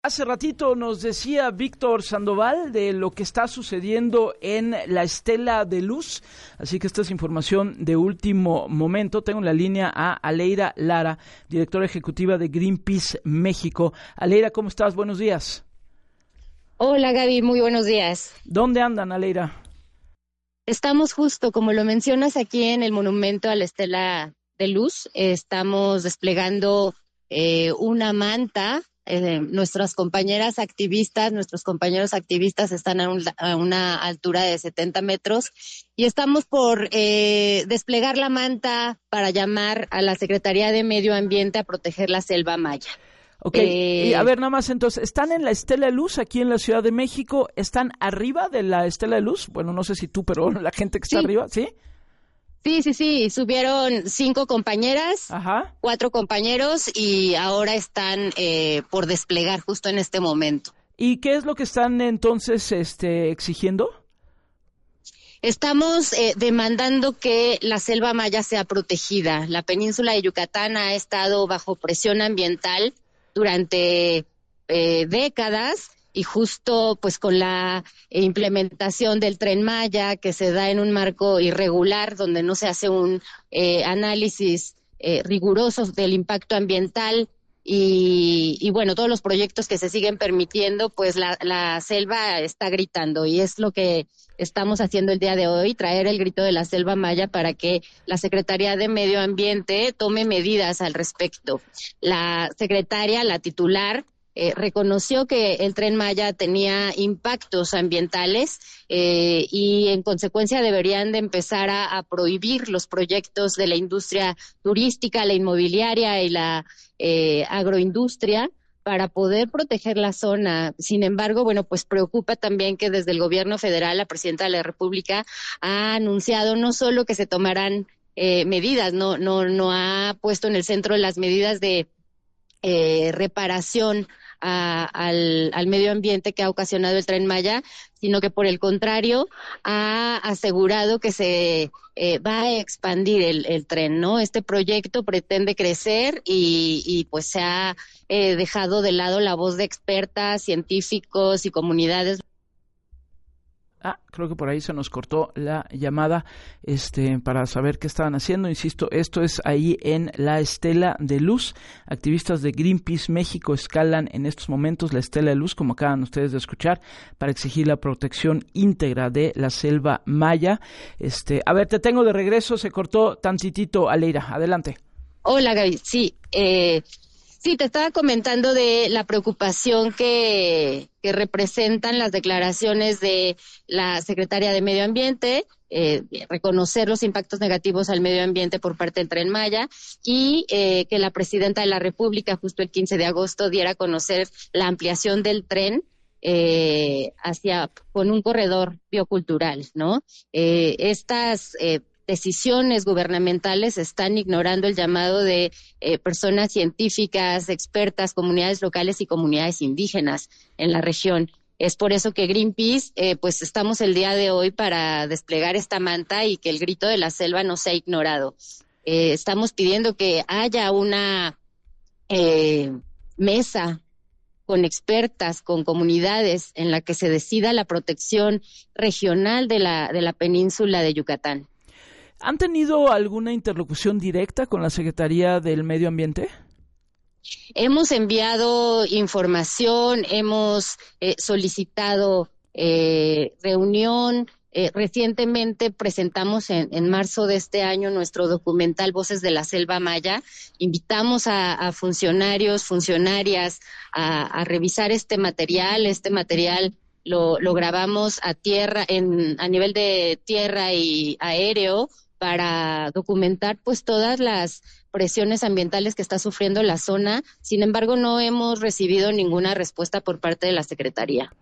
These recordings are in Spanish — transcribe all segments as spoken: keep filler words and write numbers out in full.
Hace ratito nos decía Víctor Sandoval de lo que está sucediendo en la Estela de Luz, así que esta es información de último momento. Tengo en la línea a Aleira Lara, directora ejecutiva de Greenpeace México. Aleira, ¿cómo estás? Buenos días. Hola Gaby, muy buenos días. ¿Dónde andan, Aleira? Estamos justo, como lo mencionas, aquí en el monumento a la Estela de Luz. Estamos desplegando eh, una manta. Eh, nuestras compañeras activistas, nuestros compañeros activistas están a, un, a una altura de setenta metros y estamos por eh, desplegar la manta para llamar a la Secretaría de Medio Ambiente a proteger la selva maya. Ok, eh, y a ver, nada más entonces, ¿están en la Estela de Luz aquí en la Ciudad de México? ¿Están arriba de la Estela de Luz? Bueno, no sé si tú, pero la gente que está sí. arriba, ¿sí? Sí, sí, sí, subieron cinco compañeras, Ajá. cuatro compañeros y ahora están eh, por desplegar justo en este momento. ¿Y qué es lo que están entonces este, exigiendo? Estamos eh, demandando que la selva maya sea protegida. La península de Yucatán ha estado bajo presión ambiental durante eh, décadas. Y justo pues con la implementación del Tren Maya, que se da en un marco irregular, donde no se hace un eh, análisis eh, riguroso del impacto ambiental y, y bueno, todos los proyectos que se siguen permitiendo, pues la, la selva está gritando y es lo que estamos haciendo el día de hoy, traer el grito de la selva maya para que la Secretaría de Medio Ambiente tome medidas al respecto. La secretaria, la titular, Eh, reconoció que el Tren Maya tenía impactos ambientales eh, y en consecuencia deberían de empezar a, a prohibir los proyectos de la industria turística, la inmobiliaria y la eh, agroindustria para poder proteger la zona. Sin embargo, bueno, pues preocupa también que desde el gobierno federal la presidenta de la República ha anunciado no solo que se tomarán eh, medidas, no, no, no ha puesto en el centro las medidas de eh, reparación A, al, al medio ambiente que ha ocasionado el Tren Maya, sino que por el contrario ha asegurado que se eh, va a expandir el, el tren, ¿no? Este proyecto pretende crecer y, y pues se ha eh, dejado de lado la voz de expertas, científicos y comunidades. Ah, creo que por ahí se nos cortó la llamada este, para saber qué estaban haciendo. Insisto, esto es ahí en la Estela de Luz. Activistas de Greenpeace México escalan en estos momentos la Estela de Luz, como acaban ustedes de escuchar, para exigir la protección íntegra de la selva maya. Este, a ver, te tengo de regreso, se cortó tantitito, Aleira. Adelante. Hola, Gaby. Sí, eh... Sí, te estaba comentando de la preocupación que, que representan las declaraciones de la secretaria de Medio Ambiente, eh, reconocer los impactos negativos al medio ambiente por parte del Tren Maya y eh, que la presidenta de la República justo el quince de agosto diera a conocer la ampliación del tren eh, hacia con un corredor biocultural, ¿no? Eh, estas eh, decisiones gubernamentales están ignorando el llamado de eh, personas científicas, expertas, comunidades locales y comunidades indígenas en la región. Es por eso que Greenpeace, eh, pues estamos el día de hoy para desplegar esta manta y que el grito de la selva no sea ignorado. Eh, estamos pidiendo que haya una eh, mesa con expertas, con comunidades en la que se decida la protección regional de la, de la península de Yucatán. ¿Han tenido alguna interlocución directa con la Secretaría del Medio Ambiente? Hemos enviado información, hemos eh, solicitado eh, reunión. Eh, recientemente presentamos en, en marzo de este año nuestro documental Voces de la Selva Maya. Invitamos a, a funcionarios, funcionarias a, a revisar este material. Este material lo, lo grabamos a tierra, en, a nivel de tierra y aéreo, para documentar pues todas las presiones ambientales que está sufriendo la zona. Sin embargo, no hemos recibido ninguna respuesta por parte de la Secretaría.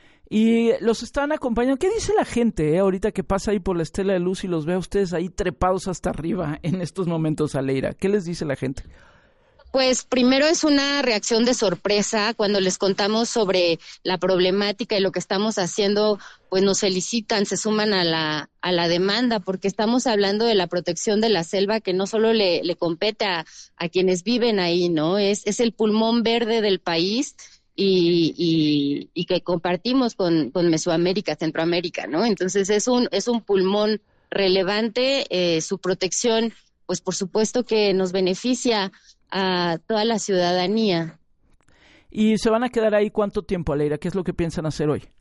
Y los están acompañando. ¿Qué dice la gente eh, ahorita que pasa ahí por la Estela de Luz y los ve a ustedes ahí trepados hasta arriba en estos momentos, Aleira? ¿Qué les dice la gente? Pues primero es una reacción de sorpresa cuando les contamos sobre la problemática y lo que estamos haciendo, pues nos felicitan, se suman a la a la demanda, porque estamos hablando de la protección de la selva que no solo le, le compete a, a quienes viven ahí, ¿no? Es, es el pulmón verde del país y, y, y que compartimos con, con Mesoamérica, Centroamérica, ¿no? Entonces es un, es un pulmón relevante, eh, su protección, pues por supuesto que nos beneficia a toda la ciudadanía. ¿Y se van a quedar ahí cuánto tiempo, Aleira? ¿Qué es lo que piensan hacer hoy?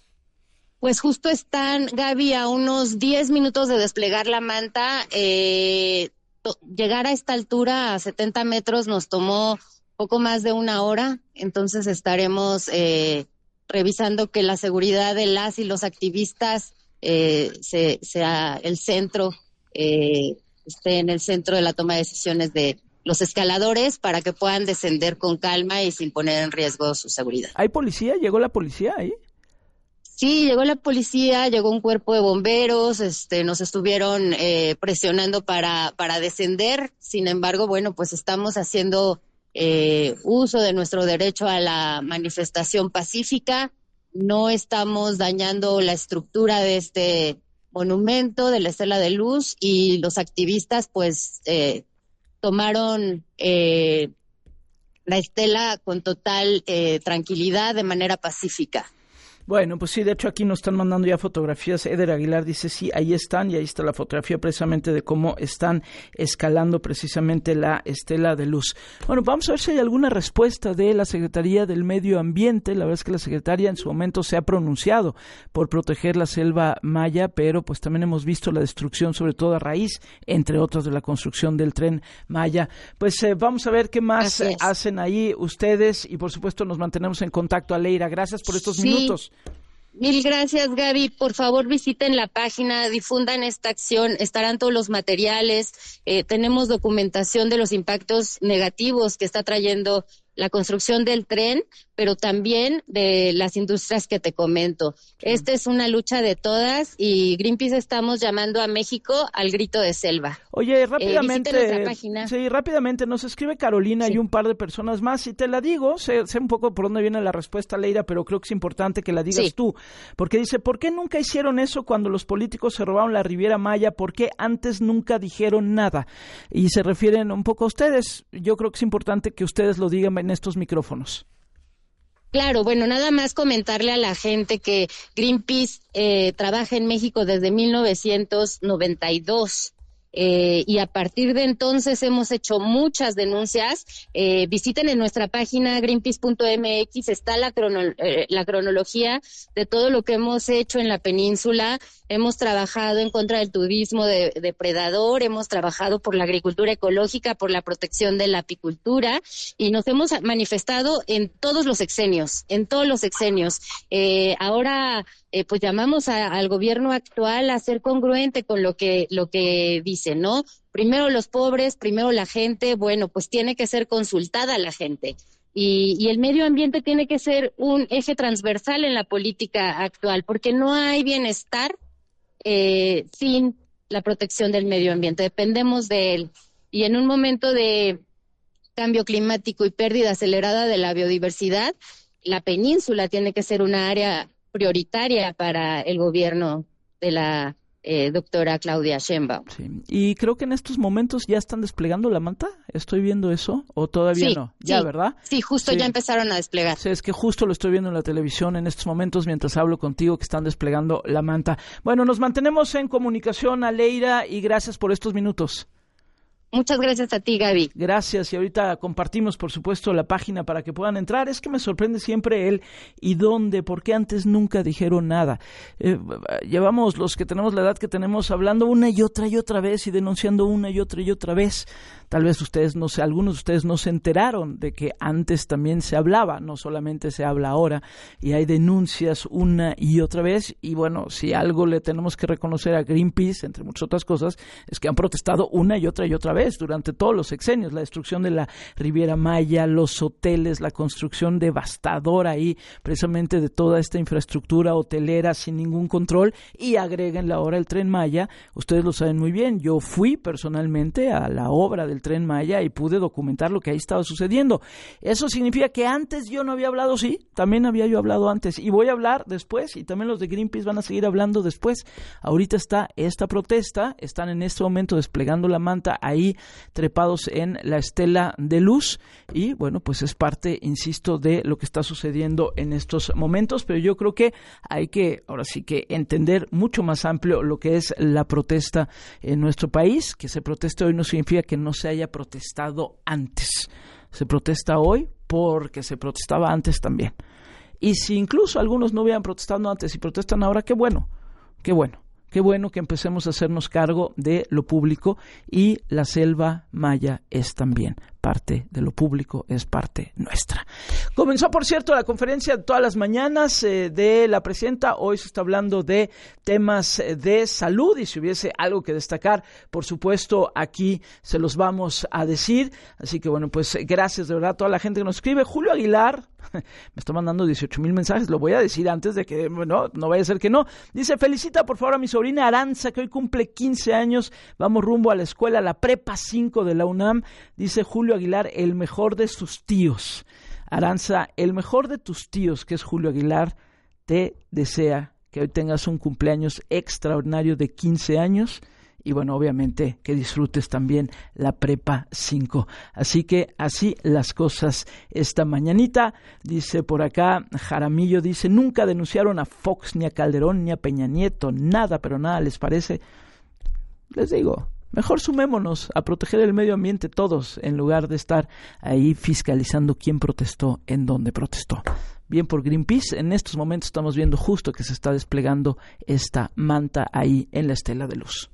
Pues justo están, Gaby, a unos diez minutos de desplegar la manta. Eh, to- llegar a esta altura, a setenta metros, nos tomó poco más de una hora, entonces estaremos eh, revisando que la seguridad de las y los activistas eh, se, sea el centro, eh, esté en el centro de la toma de decisiones de los escaladores para que puedan descender con calma y sin poner en riesgo su seguridad. ¿Hay policía? ¿Llegó la policía ahí? Sí, llegó la policía, llegó un cuerpo de bomberos, este, nos estuvieron eh, presionando para, para descender. Sin embargo, bueno, pues estamos haciendo eh, uso de nuestro derecho a la manifestación pacífica. No estamos dañando la estructura de este monumento, de la Estela de Luz, y los activistas, pues, eh, tomaron eh, la estela con total eh, tranquilidad, de manera pacífica. Bueno, pues sí, de hecho aquí nos están mandando ya fotografías. Eder Aguilar dice, sí, ahí están, y ahí está la fotografía precisamente de cómo están escalando precisamente la Estela de Luz. Bueno, vamos a ver si hay alguna respuesta de la Secretaría del Medio Ambiente. La verdad es que la Secretaría en su momento se ha pronunciado por proteger la selva maya, pero pues también hemos visto la destrucción, sobre todo a raíz, entre otras, de la construcción del Tren Maya. Pues eh, vamos a ver qué más hacen ahí ustedes, y por supuesto nos mantenemos en contacto. Aleira, gracias por estos sí. minutos. Mil gracias, Gaby. Por favor, visiten la página, difundan esta acción, estarán todos los materiales. Eh, tenemos documentación de los impactos negativos que está trayendo la construcción del tren, pero también de las industrias que te comento. Esta es una lucha de todas, y Greenpeace estamos llamando a México al grito de selva. Oye, rápidamente, eh, nuestra página. sí, rápidamente nos escribe Carolina sí. y un par de personas más, y te la digo, sé, sé un poco por dónde viene la respuesta, Leira, pero creo que es importante que la digas sí. tú, porque dice, ¿por qué nunca hicieron eso cuando los políticos se robaron la Riviera Maya? ¿Por qué antes nunca dijeron nada? Y se refieren un poco a ustedes. Yo creo que es importante que ustedes lo digan en estos micrófonos. Claro, bueno, nada más comentarle a la gente que Greenpeace eh, trabaja en México desde mil novecientos noventa y dos. Eh, y a partir de entonces hemos hecho muchas denuncias. Eh, visiten en nuestra página greenpeace punto m x, está la, crono, eh, la cronología de todo lo que hemos hecho en la península. Hemos trabajado en contra del turismo de, depredador, hemos trabajado por la agricultura ecológica, por la protección de la apicultura, y nos hemos manifestado en todos los sexenios, en todos los sexenios. Eh, ahora, eh, pues llamamos a, al gobierno actual a ser congruente con lo que, lo que dice, ¿no? Primero los pobres, primero la gente. Bueno, pues tiene que ser consultada la gente. Y, y el medio ambiente tiene que ser un eje transversal en la política actual, porque no hay bienestar Eh, sin la protección del medio ambiente. Dependemos de él. Y en un momento de cambio climático y pérdida acelerada de la biodiversidad, la península tiene que ser una área prioritaria para el gobierno de la eh, doctora Claudia Sheinbaum. Sí. Y creo que en estos momentos ya están desplegando la manta. ¿Estoy viendo eso? ¿O todavía sí, no? Ya, sí, ¿verdad? Sí, justo sí. ya empezaron a desplegar. Sí, es que justo lo estoy viendo en la televisión en estos momentos mientras hablo contigo, que están desplegando la manta. Bueno, nos mantenemos en comunicación, Aleira, y gracias por estos minutos. Muchas gracias a ti, Gaby. Gracias, y ahorita compartimos, por supuesto, la página para que puedan entrar. Es que me sorprende siempre el y dónde, porque antes nunca dijeron nada. Eh, llevamos, los que tenemos la edad que tenemos, hablando una y otra y otra vez y denunciando una y otra y otra vez. Tal vez ustedes, no sé, algunos de ustedes no se enteraron de que antes también se hablaba, no solamente se habla ahora, y hay denuncias una y otra vez. Y bueno, si algo le tenemos que reconocer a Greenpeace, entre muchas otras cosas, es que han protestado una y otra y otra vez durante todos los sexenios, la destrucción de la Riviera Maya, los hoteles, la construcción devastadora ahí, precisamente de toda esta infraestructura hotelera sin ningún control, y agréguenle ahora el Tren Maya. Ustedes lo saben muy bien, yo fui personalmente a la obra del Tren Maya y pude documentar lo que ahí estaba sucediendo. Eso significa que antes yo no había hablado, sí, también había yo hablado antes, y voy a hablar después, y también los de Greenpeace van a seguir hablando después. Ahorita está esta protesta, están en este momento desplegando la manta ahí ahí trepados en la estela de luz y bueno, pues es parte, insisto, de lo que está sucediendo en estos momentos, pero yo creo que hay que, ahora sí que entender mucho más amplio lo que es la protesta en nuestro país. Que se proteste hoy no significa que no se haya protestado antes. Se protesta hoy porque se protestaba antes también. Y si incluso algunos no hubieran protestado antes y protestan ahora, qué bueno, qué bueno. Qué bueno que empecemos a hacernos cargo de lo público y la selva maya es también parte de lo público, es parte nuestra. Comenzó, por cierto, la conferencia de todas las mañanas eh, de la presidenta. Hoy se está hablando de temas de salud y si hubiese algo que destacar, por supuesto, aquí se los vamos a decir. Así que, bueno, pues gracias de verdad a toda la gente que nos escribe. Julio Aguilar me está mandando dieciocho mil mensajes, lo voy a decir antes de que, bueno, no vaya a ser que no. Dice, felicita por favor a mi sobrina Aranza, que hoy cumple quince años, vamos rumbo a la escuela, la prepa cinco de la UNAM. Dice Julio Aguilar, el mejor de sus tíos. Aranza, el mejor de tus tíos, que es Julio Aguilar, te desea que hoy tengas un cumpleaños extraordinario de quince años. Y bueno, obviamente que disfrutes también la prepa cinco. Así que así las cosas esta mañanita. Dice por acá, Jaramillo dice, nunca denunciaron a Fox, ni a Calderón, ni a Peña Nieto, nada, pero nada les parece. Les digo, mejor sumémonos a proteger el medio ambiente todos, en lugar de estar ahí fiscalizando quién protestó, en dónde protestó. Bien por Greenpeace, en estos momentos estamos viendo justo que se está desplegando esta manta ahí en la estela de luz.